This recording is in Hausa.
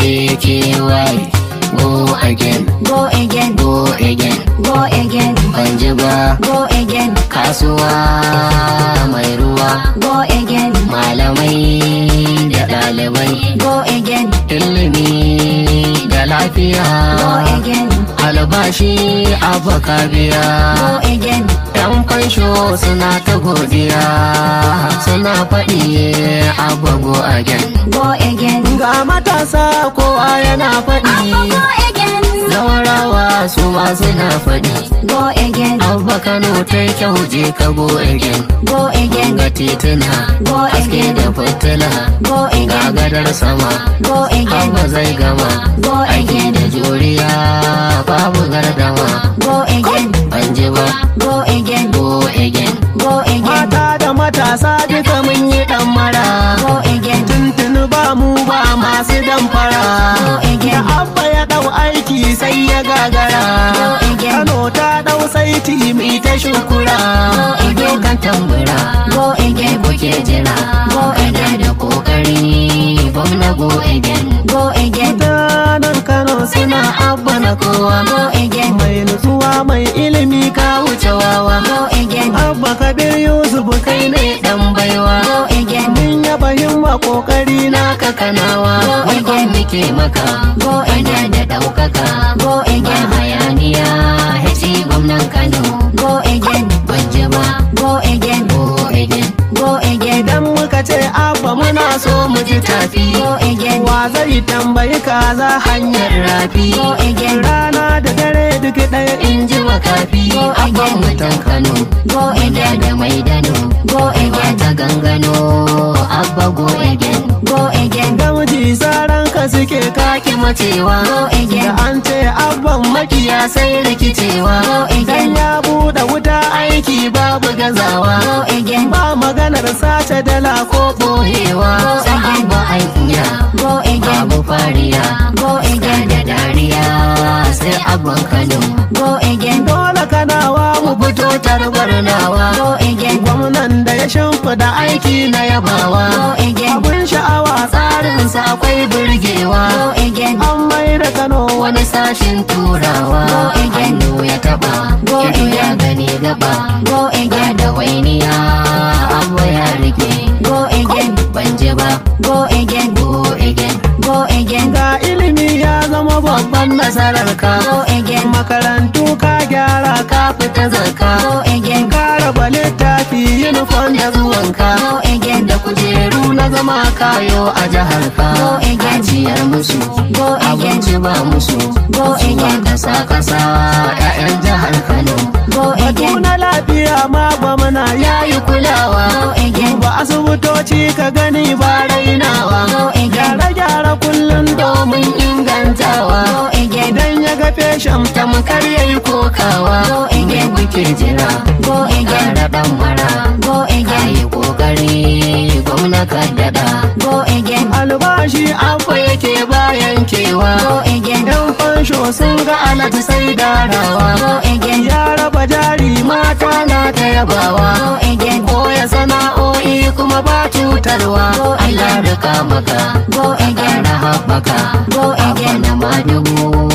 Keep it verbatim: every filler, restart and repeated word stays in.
A K Y go again, go again, go again, go again, ban ji ba. go again, Kasuwa mai ruwa, go again, malamai da ɗalibai, go again, ilimi da lafiya, go again, albashi abaka biya. go again, Yan fansho suna ta godiya, suna faɗi abba go again. go again, Ga matasa kowa yana faɗi, go again, zawarawa su ma suna faɗi. go again, Abba Kano ta kyau je ka go again. go again, Ga tituna, go haske again, da fitila, go ga again, gadar sama, go again, Abba zai gama. go Aiki again, da juriya babu gardama. go again, Ban ji ba, go again, go again. go again, Mata da matasa duka mun yi ɗan mara. go again, Tuntuni ba mu ba masu damfara. go again, Da Abba ya ɗau aiki sai ya gagara. go again, Kano ta ɗau saiti mai ta shukura. Go again. Ido kan tambura, go again, kuke jira. Go Kana again. da kokari, gwamna go again. go again, Mutanen Kano suna Abba na kowa. go again, Mai nutsuwa mai ilimi ka wuce wawa. go again, Abba Kabir Yusuf kai ne ɗan baiwa. go again, Mun yaba himma kokari naka kanawa. Go Wai again. muke maka, Go kana again. da ɗaukaka. go Ba again, hayaniya, haci gwamnan Kano. go again, Ban ji ba, go again, go again. go again, Idan muka ce Abba muna so mu ji tafi. go again, Wa zai tambayi kaza hanyar rafi. go again, Rana da dare duk ɗaya in ji makafi. Go Abban again. mutan Kano, go ina again, da mai dano. go again, Ta gangano, Abba go again. go again, Gamji saran ka suke kaki macewa. Go again. Da an ce abban makiya sai rikicewa. Go again. Dan ya buɗe wuta aiki babu gazawa. go again, Ba maganar sace dala ko bohewa. Go Sai again. Abba aikiya, go again, babu fariya. go again, Da dariya sai abban Kano. go again, Dole kanawa mu fito tarbar nawa. go again, Gwamnan da ya shimfida aiki na yabawa. go again, Abun sha'awa tsarinsa akwai burgewa. go again, An mai da Kano wani sashin turawa. Go again. Hannu ya taba, Go ido ya again. gani gaba. go Ga again, da wainiya, abu ya rike. go again, Ban ji ba, go again, go again. go again, Ga ilimi ya zama babban nasarar ka. go again, Makarantu ka gyara ka fita zakka. go again, Ka raba littafi uniform da zuwanka. go again, Da kujeru na zama kayo a jihar ka. Go again. Ajiyar musu, Go again. abinci ba musu. Go Zuwa again. kasa kasa, 'ya'yan jihar Kano. go Batu again, na lafiya ma gwamna ya yi kulawa. Go again. Ba asibitoci ka gani ba rainawa. Go again. Gyare-gyare kullum domin ingantawa. go again, Idan ya ga feshin tamkar ya yi kokawa. Go again. Me kuke jira? Go again. Ƙara ɗan mara. go again, Yi kokari gwamna ka daɗa. go again, Albashi afa yake bayan kewa. go again, Yan fansho sun ga alati sai darawa. go again, Ya raba jari mata na ta yabawa. go again, Koya sana'o'i kuma ba cutarwa. Go Allah again. rika maka. Go again. Ƙara haɓaka. Go again. Abba na madugu